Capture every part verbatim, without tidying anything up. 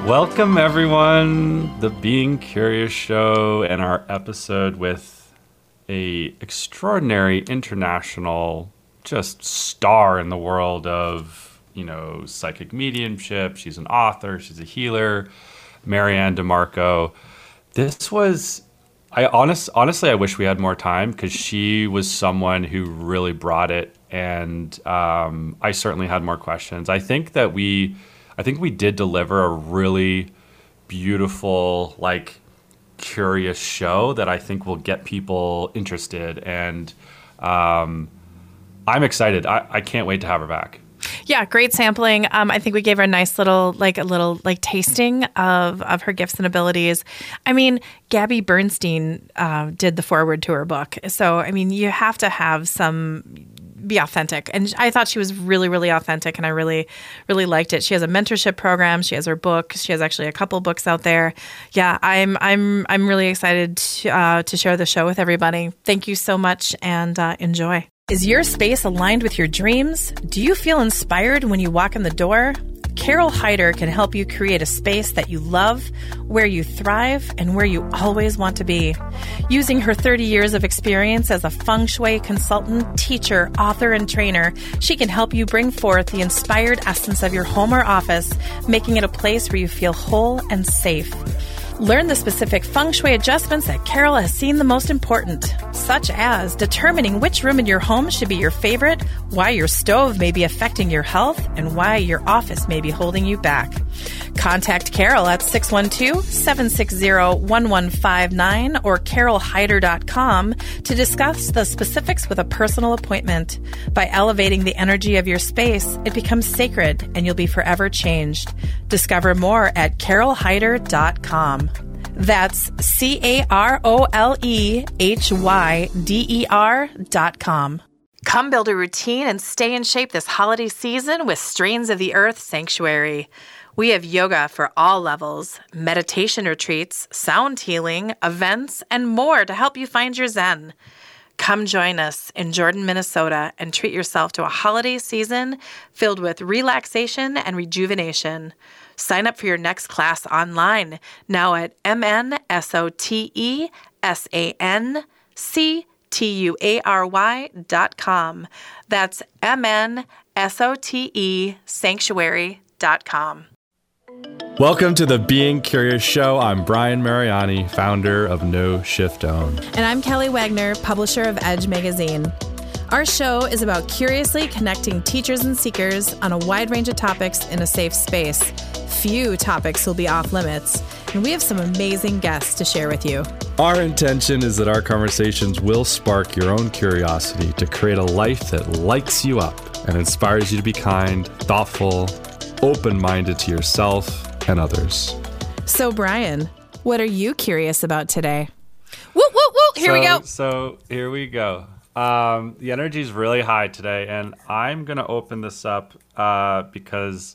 Welcome, everyone, the Being Curious Show and our episode with a extraordinary international just star in the world of, you know, psychic mediumship. She's an author. She's a healer, Marianne DeMarco. This was, I honest, honestly, I wish we had more time because she was someone who really brought it, and um, I certainly had more questions. I think that we, I think we did deliver a really beautiful, like, curious show that I think will get people interested, and um, I'm excited. I, I can't wait to have her back. Yeah, great sampling. Um, I think we gave her a nice little, like a little, like tasting of of her gifts and abilities. I mean, Gabby Bernstein uh, did the foreword to her book, so I mean, you have to have some. Be authentic. And I thought she was really, really authentic, and I really, really liked it. She has a mentorship program. She has her book. She has actually a couple books out there. Yeah, I'm I'm I'm really excited to, uh, to share the show with everybody. Thank you so much, and uh, enjoy. Is your space aligned with your dreams? Do you feel inspired when you walk in the door? Carol Hyder can help you create a space that you love, where you thrive, and where you always want to be. Using her thirty years of experience as a feng shui consultant, teacher, author, and trainer, she can help you bring forth the inspired essence of your home or office, making it a place where you feel whole and safe. Learn the specific feng shui adjustments that Carol has seen the most important, such as determining which room in your home should be your favorite, why your stove may be affecting your health, and why your office may be holding you back. Contact Carol at six one two, seven six zero, one one five nine or carol hyder dot com to discuss the specifics with a personal appointment. By elevating the energy of your space, it becomes sacred and you'll be forever changed. Discover more at carol hyder dot com. That's C A R O L E H Y D E R dot com. Come build a routine and stay in shape this holiday season with Strains of the Earth Sanctuary. We have yoga for all levels, meditation retreats, sound healing, events, and more to help you find your zen. Come join us in Jordan, Minnesota, and treat yourself to a holiday season filled with relaxation and rejuvenation. Sign up for your next class online now at M N S O T E S A N C T U A R Y dot com. That's M N S O T E sanctuary dot com. Welcome to the Being Curious Show. I'm Brian Mariani, founder of No Shift Own. And I'm Kelly Wagner, publisher of Edge Magazine. Our show is about curiously connecting teachers and seekers on a wide range of topics in a safe space. Few topics will be off limits, and we have some amazing guests to share with you. Our intention is that our conversations will spark your own curiosity to create a life that lights you up and inspires you to be kind, thoughtful, open-minded to yourself and others. So, Brian, what are you curious about today? Woo, woo, woo! Here so, we go. So, here we go. Um, the energy is really high today, and I'm going to open this up uh, because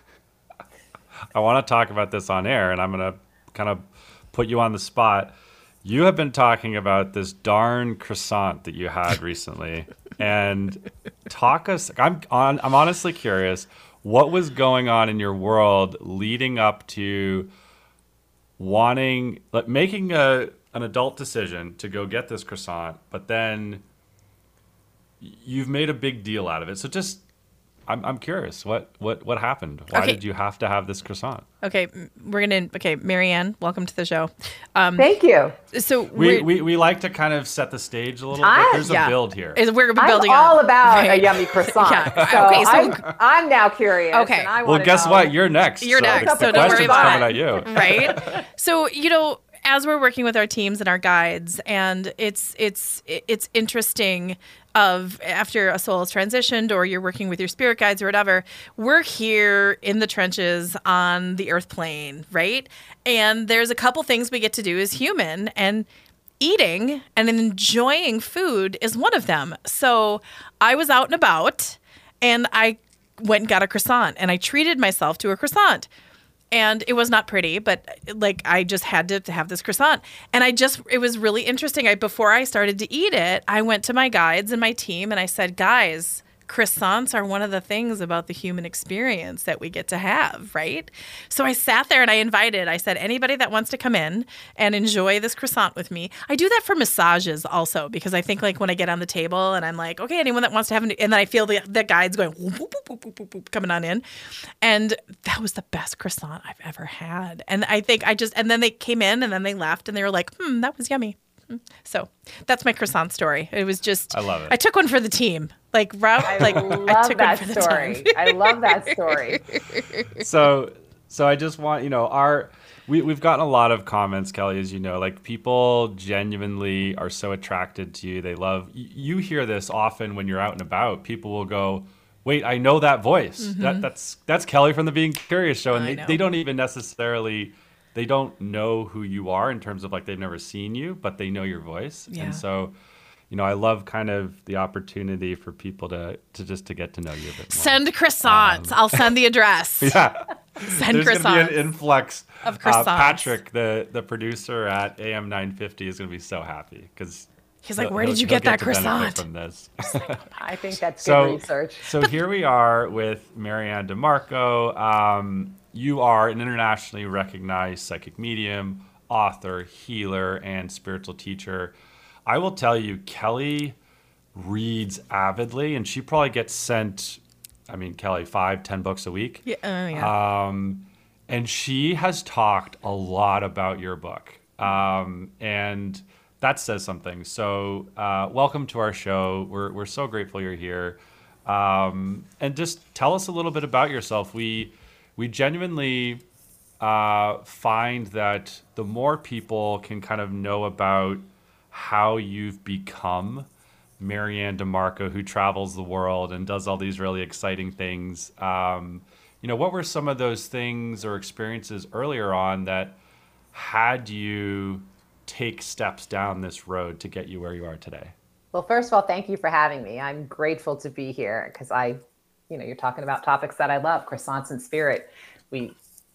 I want to talk about this on air, and I'm going to kind of put you on the spot. You have been talking about this darn croissant that you had recently, and talk us. I'm on. I'm honestly curious. What was going on in your world leading up to wanting, like, making a an adult decision to go get this croissant, but then you've made a big deal out of it. So just, I'm I'm curious, what what what happened? Why okay. did you have to have this croissant? Okay, we're gonna. Okay, Marianne, welcome to the show. Um, Thank you. So we, we we like to kind of set the stage a little I, bit. There's yeah. a build here. Is we're building. I'm all up. about right. a yummy croissant. yeah. So, okay, so I'm, I'm now curious. Okay. And I well, guess know. what? You're next. You're so next. The, So the don't worry question's about coming it. at you. Right. So you know, as we're working with our teams and our guides, and it's it's it's interesting. Of after a soul has transitioned, or you're working with your spirit guides or whatever, we're here in the trenches on the earth plane, right? And there's a couple things we get to do as human, and eating and enjoying food is one of them. So I was out and about, and I went and got a croissant, and I treated myself to a croissant. And it was not pretty, but like I just had to, to have this croissant. And I just, it was really interesting. I, before I started to eat it, I went to my guides and my team and I said, guys, croissants are one of the things about the human experience that we get to have, right? So I sat there and I invited, I said, anybody that wants to come in and enjoy this croissant with me. I do that for massages also, because I think like when I get on the table and I'm like, okay, anyone that wants to have, an, and then I feel the, the guides going whoop, whoop, whoop, whoop, whoop, whoop, coming on in. And that was the best croissant I've ever had. And I think I just, and then they came in and then they left and they were like, hmm, that was yummy. So that's my croissant story. It was just, I love it. I took one for the team. Like, Rob, I like, love I took that one for the story. team. I love that story. so so I just want, you know, our we, we've gotten a lot of comments, Kelly, as you know, like people genuinely are so attracted to you. They love you. Hear this often when you're out and about. People will go, wait, I know that voice. Mm-hmm. That that's that's Kelly from the Being Curious show. And they, they don't even necessarily they don't know who you are in terms of like they've never seen you, but they know your voice. Yeah. And so, you know, I love kind of the opportunity for people to, to just to get to know you a bit more. Send croissants. Um, I'll send the address. Yeah. Send There's croissants. going to be an influx of croissants. Uh, Patrick, the, the producer at A M nine fifty, is going to be so happy because he's like, where did you get that croissant? From this. I think that's so, good research. So here we are with Marianne DeMarco. Um, you are an internationally recognized psychic medium, author, healer, and spiritual teacher. I will tell you, Kelly reads avidly, and she probably gets sent, I mean, Kelly, five, ten books a week. Yeah, uh, yeah. Um, and she has talked a lot about your book, um, and that says something. So, uh, welcome to our show. We're we're so grateful you're here, um, and just tell us a little bit about yourself. We we genuinely uh, find that the more people can kind of know about how you've become Marianne DeMarco, who travels the world and does all these really exciting things. Um, you know, what were some of those things or experiences earlier on that had you take steps down this road to get you where you are today? Well, first of all, thank you for having me. I'm grateful to be here because I, you know, you're talking about topics that I love, croissants and spirit. We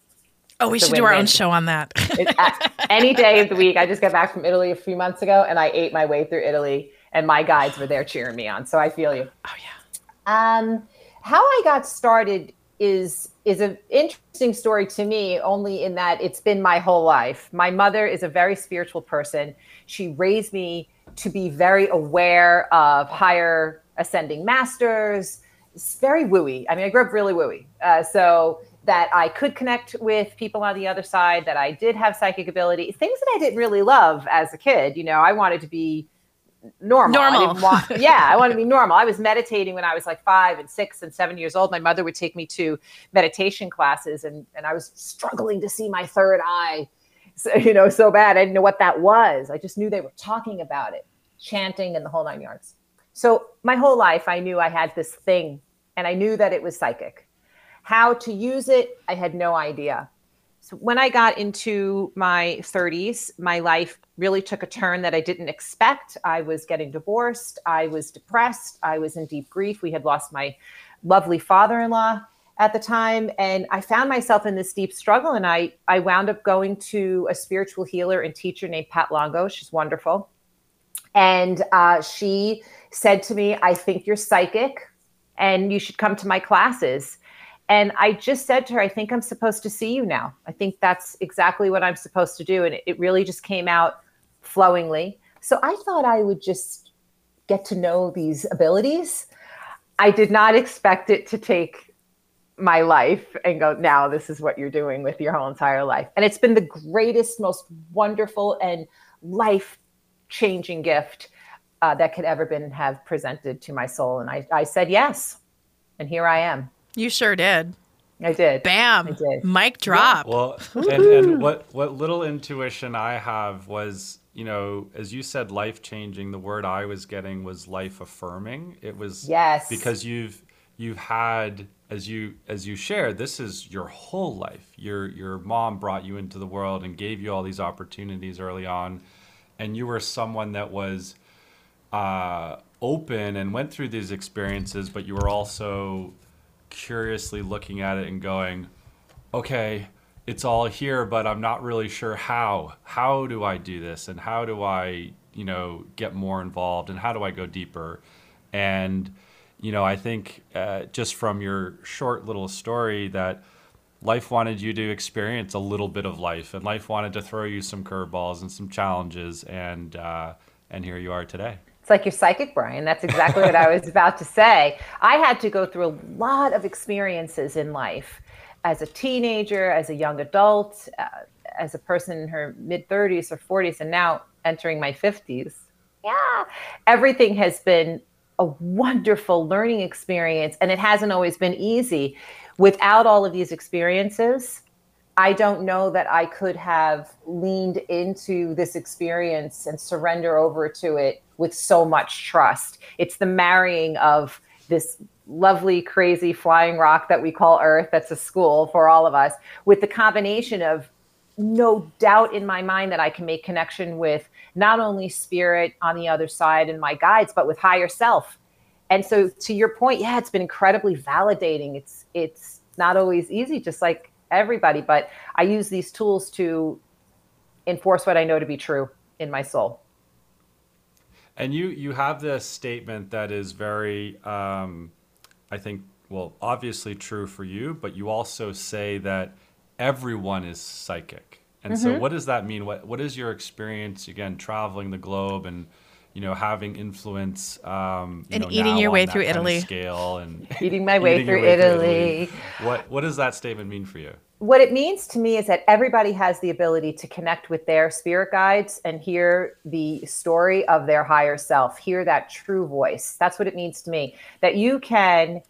Oh, we should do our own show on that. It, any day of the week. I just got back from Italy a few months ago and I ate my way through Italy and my guides were there cheering me on. So I feel you. Oh, yeah. Um, how I got started is is an interesting story to me, only in that it's been my whole life. My mother is a very spiritual person. She raised me to be very aware of higher ascending masters. It's very wooey. I mean, I grew up really wooey. Uh, so that I could connect with people on the other side, that I did have psychic ability, things that I didn't really love as a kid. You know, I wanted to be normal. Normal. I didn't want, yeah, I wanted to be normal. I was meditating when I was like five and six and seven years old. My mother would take me to meditation classes and, and I was struggling to see my third eye, so, you know, so bad. I didn't know what that was. I just knew they were talking about it, chanting and the whole nine yards. So my whole life, I knew I had this thing and I knew that it was psychic. How to use it, I had no idea. So when I got into my thirties, my life really took a turn that I didn't expect. I was getting divorced. I was depressed. I was in deep grief. We had lost my lovely father-in-law at the time. And I found myself in this deep struggle. And I, I wound up going to a spiritual healer and teacher named Pat Longo. She's wonderful. And uh, she said to me, I think you're psychic and you should come to my classes. And I just said to her, I think I'm supposed to see you now. I think that's exactly what I'm supposed to do. And it, it really just came out flowingly. So I thought I would just get to know these abilities. I did not expect it to take my life and go, now this is what you're doing with your whole entire life. And it's been the greatest, most wonderful and life-changing gift uh, that could ever been have presented to my soul. And I, I said yes. And here I am. You sure did. I did. Bam. I did. Mic drop. Well, and, and what, what little intuition I have was, you know, as you said, life-changing, the word I was getting was life-affirming. It was yes. because you've you've had, as you as you shared, this is your whole life. Your your mom brought you into the world and gave you all these opportunities early on, and you were someone that was uh, open and went through these experiences, but you were also curiously looking at it and going, okay, it's all here, but I'm not really sure how. How do I do this? And how do I, you know, get more involved? And how do I go deeper? And you know, I think uh, just from your short little story that life wanted you to experience a little bit of life, and life wanted to throw you some curveballs and some challenges, and uh, and here you are today. It's like you're psychic, Brian. That's exactly what I was about to say. I had to go through a lot of experiences in life as a teenager, as a young adult, uh, as a person in her mid thirties or forties, and now entering my fifties. Yeah, everything has been a wonderful learning experience, and it hasn't always been easy. Without all of these experiences, I don't know that I could have leaned into this experience and surrender over to it with so much trust. It's the marrying of this lovely, crazy flying rock that we call Earth, that's a school for all of us, with the combination of no doubt in my mind that I can make connection with not only spirit on the other side and my guides, but with higher self. And so to your point, yeah, it's been incredibly validating. It's it's not always easy, just like everybody, but I use these tools to enforce what I know to be true in my soul. And you you have this statement that is very, um, I think, well, obviously true for you, but you also say that everyone is psychic. And mm-hmm. so what does that mean? What what is your experience, again, traveling the globe and, you know, having influence, um, you and know, eating your way through Italy, scale and eating my way, eating through, way Italy. through Italy. What what does that statement mean for you? What it means to me is that everybody has the ability to connect with their spirit guides and hear the story of their higher self, hear that true voice. That's what it means to me, that you can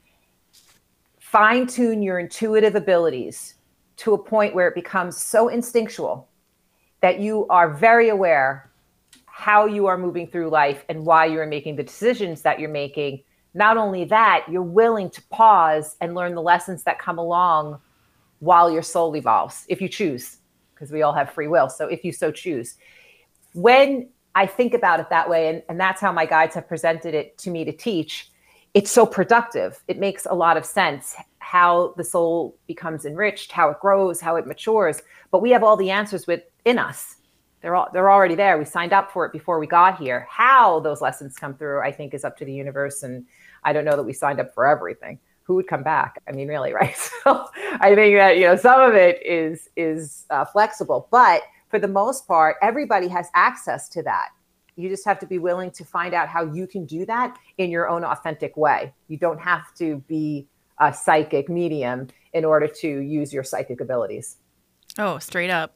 fine tune your intuitive abilities to a point where it becomes so instinctual that you are very aware how you are moving through life and why you are making the decisions that you're making. Not only that, you're willing to pause and learn the lessons that come along while your soul evolves, if you choose, because we all have free will. So if you so choose. When I think about it that way, and, and that's how my guides have presented it to me to teach, it's so productive. It makes a lot of sense how the soul becomes enriched, how it grows, how it matures. But we have all the answers within us. They're all, they're already there. We signed up for it before we got here. How those lessons come through, I think, is up to the universe. And I don't know that we signed up for everything. Who would come back? I mean, really, right? So I think that, you know, some of it is is uh, flexible, but for the most part, everybody has access to that. You just have to be willing to find out how you can do that in your own authentic way. You don't have to be a psychic medium in order to use your psychic abilities. Oh, straight up.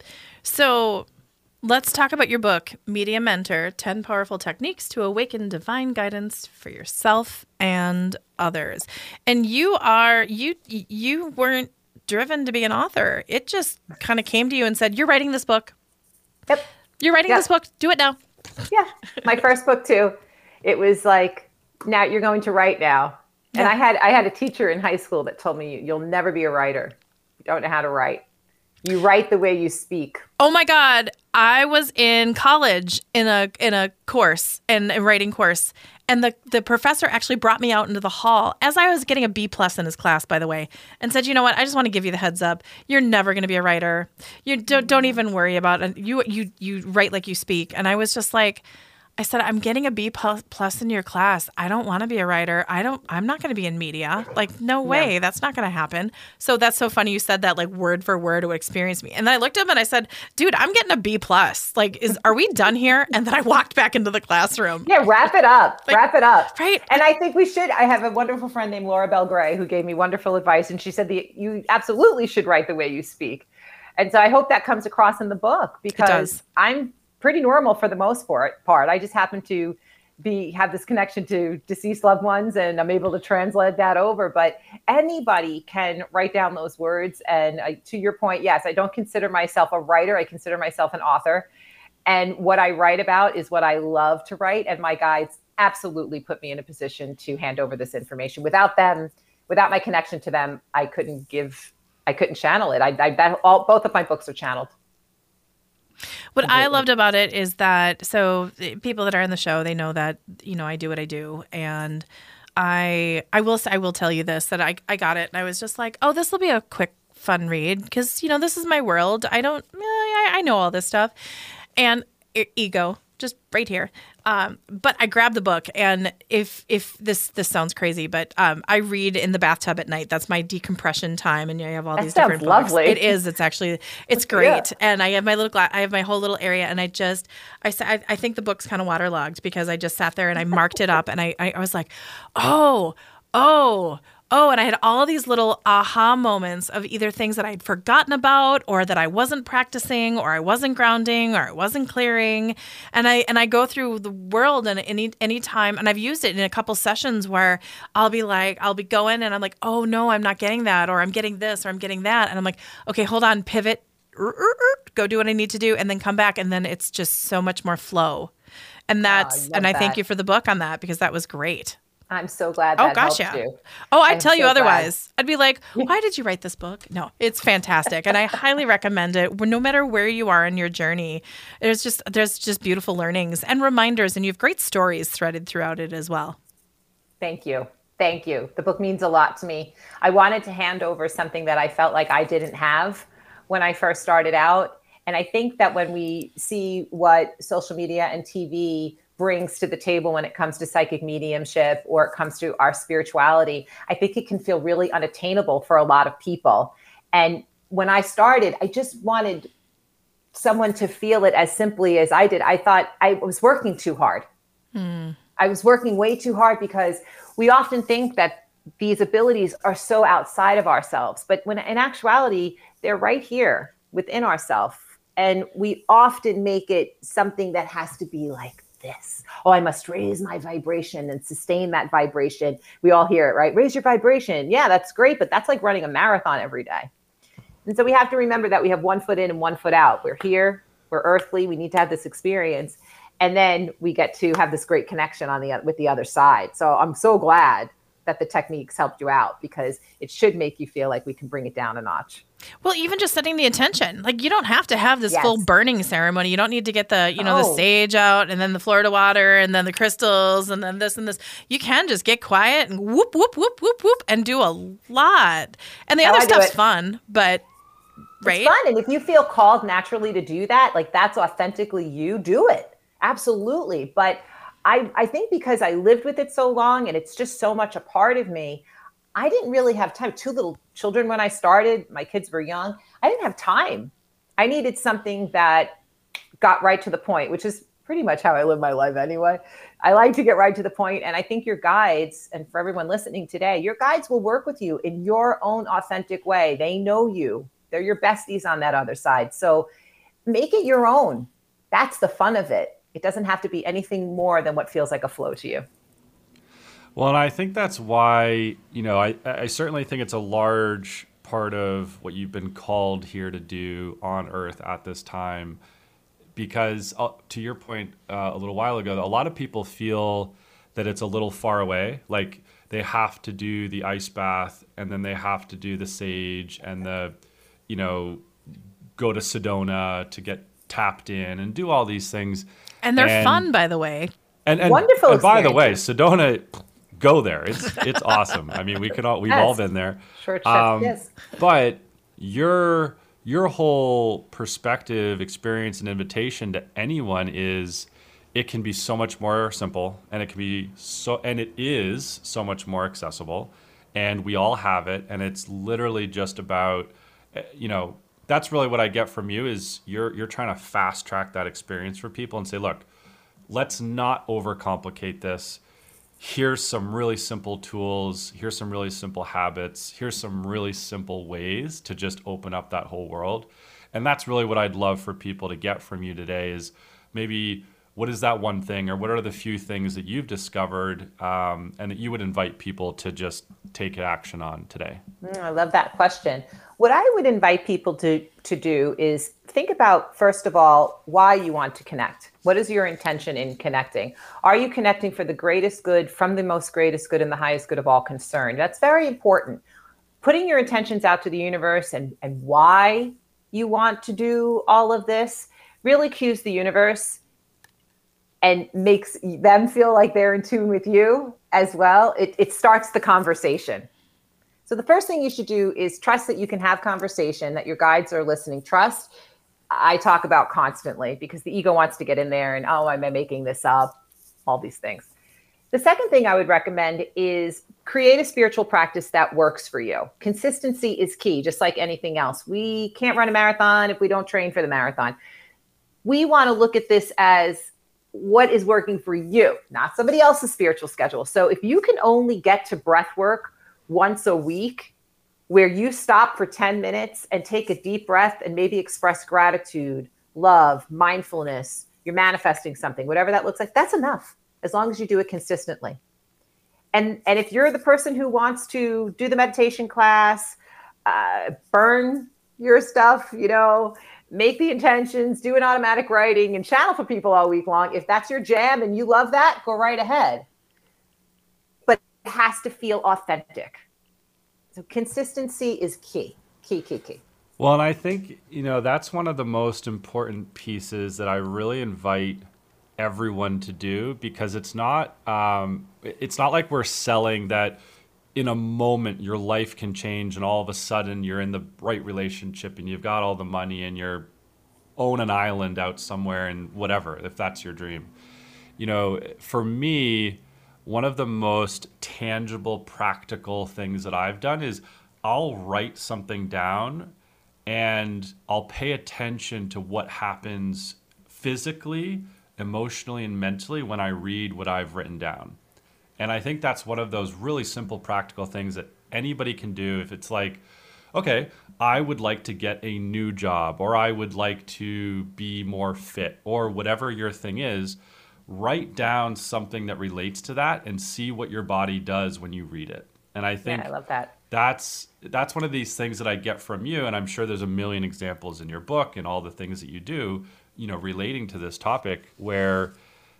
So let's talk about your book, Medium Mentor, ten Powerful Techniques to Awaken Divine Guidance for Yourself and Others. And you are, you you weren't driven to be an author. It just kind of came to you and said, you're writing this book. Yep. You're writing yep. this book. Do it now. Yeah. My first book too. It was like, now you're going to write now. And yeah. I had I had a teacher in high school that told me, you'll never be a writer. You don't know how to write. You write the way you speak. Oh my God. I was in college in a in a course, in a writing course. And the, the professor actually brought me out into the hall as I was getting a B plus in his class, by the way, and said, you know what? I just want to give you the heads up. You're never going to be a writer. You don't, don't even worry about it. You, you, you write like you speak. And I was just like, I said, I'm getting a B plus in your class. I don't want to be a writer. I don't, I'm not going to be in media. Like, no way. Yeah. That's not going to happen. So that's so funny. You said that like word for word would experience me. And then I looked up and I said, dude, I'm getting a B plus. Like, is, are we done here? And then I walked back into the classroom. Yeah. Wrap it up. Like, wrap it up. Right. And I think we should, I have a wonderful friend named Laura Bell Gray who gave me wonderful advice. And she said that you absolutely should write the way you speak. And so I hope that comes across in the book, because I'm pretty normal for the most part. Part. I just happen to be have this connection to deceased loved ones, and I'm able to translate that over. But anybody can write down those words. And uh, to your point, yes, I don't consider myself a writer. I consider myself an author. And what I write about is what I love to write. And my guides absolutely put me in a position to hand over this information. Without them, without my connection to them, I couldn't give, I couldn't channel it. I, I that all both of my books are channeled. What Completely. I loved about it is that, so people that are in the show, they know that, you know, I do what I do. And I I will I will tell you this, that I, I got it. And I was just like, oh, this will be a quick, fun read. Because, you know, this is my world. I don't, I, I know all this stuff. And e- ego, just right here. Um, but I grabbed the book, and if if this this sounds crazy, but um, I read in the bathtub at night. That's my decompression time, and I have all That these sounds different lovely. books. It is. It's actually it's great, Yeah. and I have my little gla- I have my whole little area, and I just I sa- I, I think the book's kind of waterlogged because I just sat there and I marked it up, and I I, I was like, oh oh. Oh, and I had all these little aha moments of either things that I'd forgotten about or that I wasn't practicing or I wasn't grounding or I wasn't clearing. And I and I go through the world and any any time, and I've used it in a couple sessions where I'll be like, I'll be going and I'm like, oh no, I'm not getting that, or I'm getting this, or I'm getting that. And I'm like, okay, hold on, pivot, er, er, er, go do what I need to do, and then come back. And then it's just so much more flow. And that's love and I thank that. you for the book on that because that was great. I'm so glad Oh that gosh, helped yeah. you. Oh, I'd I'm tell you so otherwise. I'd be like, why did you write this book? No, it's fantastic, and I highly recommend it. No matter where you are in your journey, there's just there's just beautiful learnings and reminders, and you have great stories threaded throughout it as well. Thank you. Thank you. The book means a lot to me. I wanted to hand over something that I felt like I didn't have when I first started out. And I think that when we see what social media and T V brings to the table when it comes to psychic mediumship or it comes to our spirituality, I think it can feel really unattainable for a lot of people. And when I started, I just wanted someone to feel it as simply as I did. I thought I was working too hard. Hmm. I was working way too hard because we often think that these abilities are so outside of ourselves, but when in actuality, they're right here within ourselves. And we often make it something that has to be like this. Oh, I must raise my vibration and sustain that vibration. We all hear it, right? Raise your vibration. Yeah, that's great, but that's like running a marathon every day. And so we have to remember that we have one foot in and one foot out. We're here, we're earthly, we need to have this experience. And then we get to have this great connection on the with the other side. So I'm so glad that the techniques helped you out because it should make you feel like we can bring it down a notch. Well, even just setting the intention, like you don't have to have this Yes. full burning ceremony. You don't need to get the, you know, the Oh. sage out and then the Florida water and then the crystals and then this and this. You can just get quiet and whoop, whoop, whoop, whoop, whoop and do a lot. And the How other I do stuff's it. fun, but right. It's fun. And if you feel called naturally to do that, like that's authentically you, do it. Absolutely. But I, I think because I lived with it so long and it's just so much a part of me, I didn't really have time. Two little children when I started, my kids were young. I didn't have time. I needed something that got right to the point, which is pretty much how I live my life anyway. I like to get right to the point. And I think your guides, and for everyone listening today, your guides will work with you in your own authentic way. They know you. They're your besties on that other side. So make it your own. That's the fun of it. It doesn't have to be anything more than what feels like a flow to you. Well, and I think that's why, you know, I, I certainly think it's a large part of what you've been called here to do on Earth at this time. Because uh, to your point uh, a little while ago, a lot of people feel that it's a little far away. Like they have to do the ice bath and then they have to do the sage and the, you know, go to Sedona to get tapped in and do all these things. And they're And- fun, by the way. And, and, Wonderful and by the way, experiences. Sedona, go there. It's it's awesome. I mean, we can all we've all Yes. been there. Short shift, Um, yes. But your your whole perspective, experience, and invitation to anyone is it can be so much more simple, and it can be so and it is so much more accessible, and we all have it, and it's literally just about, eh, you know, that's really what I get from you is you're you're trying to fast track that experience for people and say, look, let's not overcomplicate this. Here's some really simple tools. Here's some really simple habits. Here's some really simple ways to just open up that whole world. And that's really what I'd love for people to get from you today is maybe what is that one thing or what are the few things that you've discovered um, and that you would invite people to just take action on today? Mm, I love that question. What I would invite people to, to do is think about, first of all, why you want to connect. What is your intention in connecting? Are you connecting for the greatest good, from the most greatest good and the highest good of all concerned? That's very important. Putting your intentions out to the universe and, and why you want to do all of this really cues the universe and makes them feel like they're in tune with you as well. It, it starts the conversation. So the first thing you should do is trust that you can have conversation, that your guides are listening. Trust, I talk about constantly because the ego wants to get in there and, oh, am I making this up? all these things. The second thing I would recommend is create a spiritual practice that works for you. Consistency is key, just like anything else. We can't run a marathon if we don't train for the marathon. We want to look at this as what is working for you, not somebody else's spiritual schedule. So if you can only get to breath work once a week, where you stop for ten minutes and take a deep breath and maybe express gratitude, love, mindfulness, you're manifesting something, whatever that looks like, that's enough, as long as you do it consistently. And, and if you're the person who wants to do the meditation class, uh, burn your stuff, you know, make the intentions, do an automatic writing, and channel for people all week long, if that's your jam and you love that, go right ahead. But it has to feel authentic. So consistency is key, key, key, key. Well, and I think, you know, that's one of the most important pieces that I really invite everyone to do, because it's not, um, it's not like we're selling that in a moment your life can change and all of a sudden you're in the right relationship and you've got all the money and you're own an island out somewhere and whatever, if that's your dream. You know, for me, one of the most tangible, practical things that I've done is I'll write something down and I'll pay attention to what happens physically, emotionally, and mentally when I read what I've written down. And I think that's one of those really simple, practical things that anybody can do. If it's like, okay, I would like to get a new job, or I would like to be more fit, or whatever your thing is, write down something that relates to that and see what your body does when you read it. And I think yeah, I love that. That's that's one of these things that I get from you, and I'm sure there's a million examples in your book and all the things that you do, you know, relating to this topic, where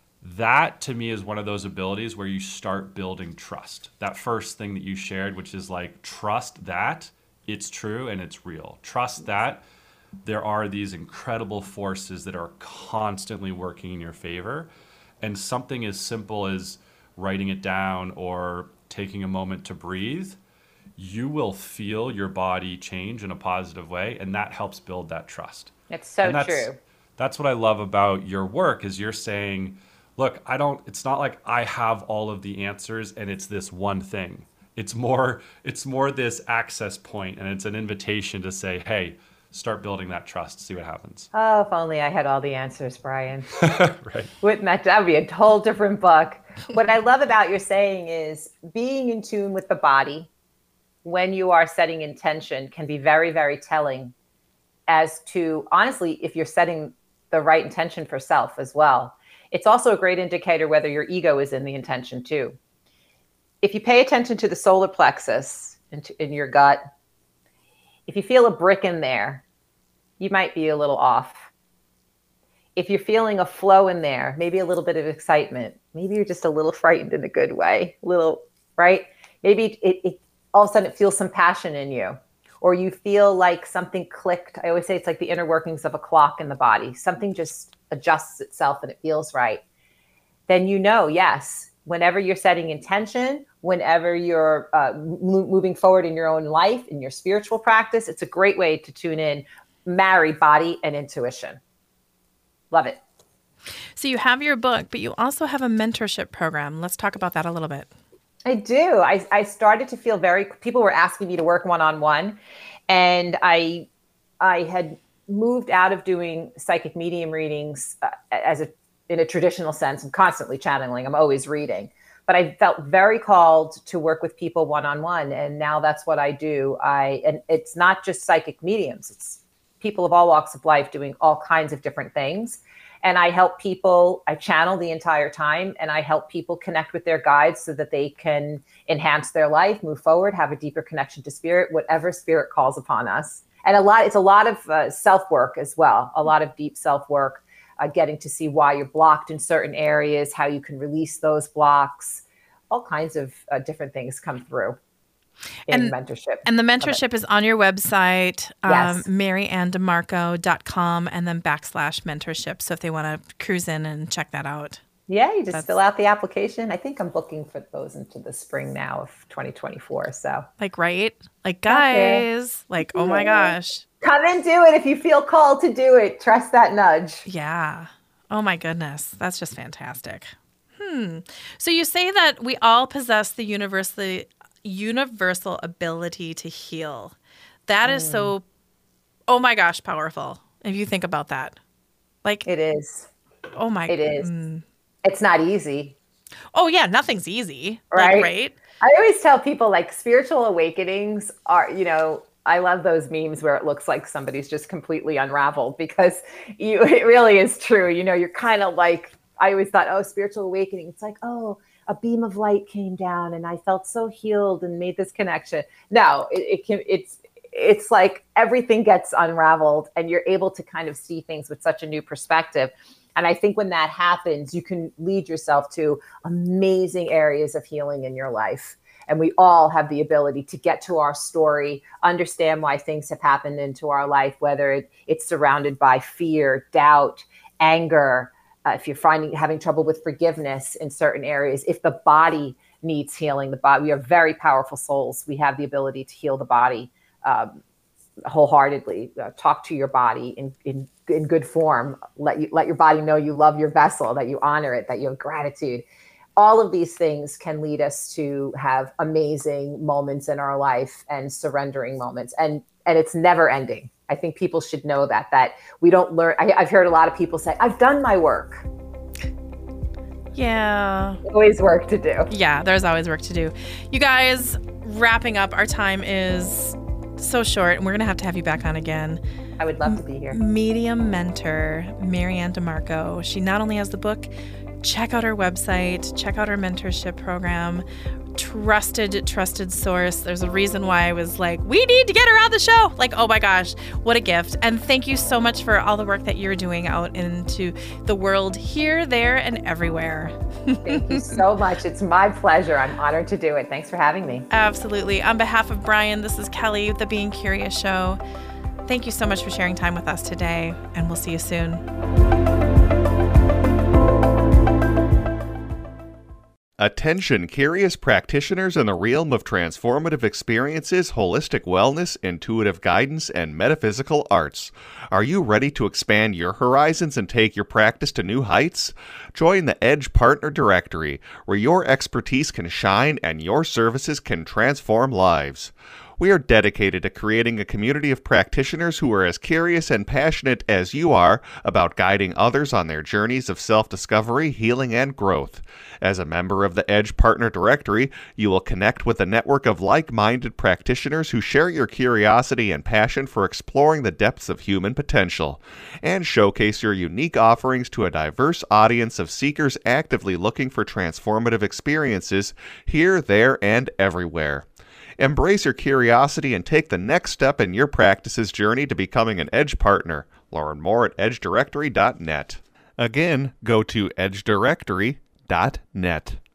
that to me is one of those abilities where you start building trust. That first thing that you shared, which is like, trust that it's true and it's real. Trust that there are these incredible forces that are constantly working in your favor. And something as simple as writing it down or taking a moment to breathe, you will feel your body change in a positive way, and that helps build that trust. It's so that's, true. That's what I love about your work, is you're saying, look, I don't, it's not like I have all of the answers and it's this one thing. It's more, it's more this access point, and it's an invitation to say, hey, start building that trust, see what happens. Oh, if only I had all the answers, Brian. Right. Wouldn't that, that would be a whole different book. What I love about your saying is being in tune with the body when you are setting intention can be very, very telling as to, honestly, if you're setting the right intention for self as well. It's also a great indicator whether your ego is in the intention too. If you pay attention to the solar plexus in, in your gut, if you feel a brick in there, you might be a little off. If you're feeling a flow in there, maybe a little bit of excitement, maybe you're just a little frightened in a good way, little, right? Maybe it, it all of a sudden it feels some passion in you, or you feel like something clicked. I always say it's like the inner workings of a clock in the body. Something just adjusts itself and it feels right. Then you know, yes, whenever you're setting intention, whenever you're uh, mo- moving forward in your own life, in your spiritual practice, it's a great way to tune in, marry body and intuition. Love it. So you have your book, but you also have a mentorship program. Let's talk about that a little bit. I do. I, I started to feel very, people were asking me to work one-on-one, and I, I had moved out of doing psychic medium readings uh, as a, in a traditional sense. I'm constantly channeling. I'm always reading, but I felt very called to work with people one-on-one. And now that's what I do. I, and it's not just psychic mediums. It's people of all walks of life doing all kinds of different things. And I help people, I channel the entire time, and I help people connect with their guides so that they can enhance their life, move forward, have a deeper connection to spirit, whatever spirit calls upon us. And a lot, it's a lot of uh, self-work as well, a lot of deep self-work, uh, getting to see why you're blocked in certain areas, how you can release those blocks, all kinds of uh, different things come through in and, mentorship. And the mentorship is on your website, um, yes. mary ann demarco dot com, and then backslash mentorship. So if they want to cruise in and check that out. Yeah, you just That's, fill out the application. I think I'm booking for those into the spring now of twenty twenty-four. So like, right? Like, guys, like, oh my gosh. Come and do it if you feel called to do it. Trust that nudge. Yeah. Oh my goodness. That's just fantastic. Hmm. So you say that we all possess the universally universal ability to heal. That is so, oh my gosh, powerful. If you think about that. Like, It is. oh my. It is. Mm. It's not easy. Oh yeah, nothing's easy. Right? Like, right? I always tell people like spiritual awakenings are, you know, I love those memes where it looks like somebody's just completely unraveled because you, it really is true. You know, you're kind of like, I always thought, oh, spiritual awakening. It's like, oh, a beam of light came down and I felt so healed and made this connection. No, it, it can, it's, it's like everything gets unraveled and you're able to kind of see things with such a new perspective. And I think when that happens, you can lead yourself to amazing areas of healing in your life. And we all have the ability to get to our story, understand why things have happened into our life, whether it, it's surrounded by fear, doubt, anger, uh, if you're finding having trouble with forgiveness in certain areas, if the body needs healing, the body, we are very powerful souls. We have the ability to heal the body um, wholeheartedly. Uh, talk to your body in, in in good form. Let you let your body know you love your vessel, that you honor it, that you have gratitude. All of these things can lead us to have amazing moments in our life and surrendering moments. And and it's never ending. I think people should know that, that we don't learn. I, I've heard a lot of people say, I've done my work. Yeah. Always work to do. Yeah, there's always work to do. You guys, wrapping up, our time is so short, and we're going to have to have you back on again. I would love to be here. Medium mentor, Marianne DeMarco. She not only has the book, check out her website, check out her mentorship program. Trusted, trusted source. There's a reason why I was like, we need to get her on the show. Like, oh my gosh, what a gift. And thank you so much for all the work that you're doing out into the world here, there, and everywhere. Thank you so much. It's my pleasure. I'm honored to do it. Thanks for having me. Absolutely. On behalf of Brian, this is Kelly with the Being Curious Show. Thank you so much for sharing time with us today, and we'll see you soon. Attention, curious practitioners in the realm of transformative experiences, holistic wellness, intuitive guidance, and metaphysical arts. Are you ready to expand your horizons and take your practice to new heights? Join the Edge Partner Directory, where your expertise can shine and your services can transform lives. We are dedicated to creating a community of practitioners who are as curious and passionate as you are about guiding others on their journeys of self-discovery, healing, and growth. As a member of the Edge Partner Directory, you will connect with a network of like-minded practitioners who share your curiosity and passion for exploring the depths of human potential, and showcase your unique offerings to a diverse audience of seekers actively looking for transformative experiences here, there, and everywhere. Embrace your curiosity and take the next step in your practice's journey to becoming an Edge partner. Learn more at edge directory dot net. Again, go to edge directory dot net.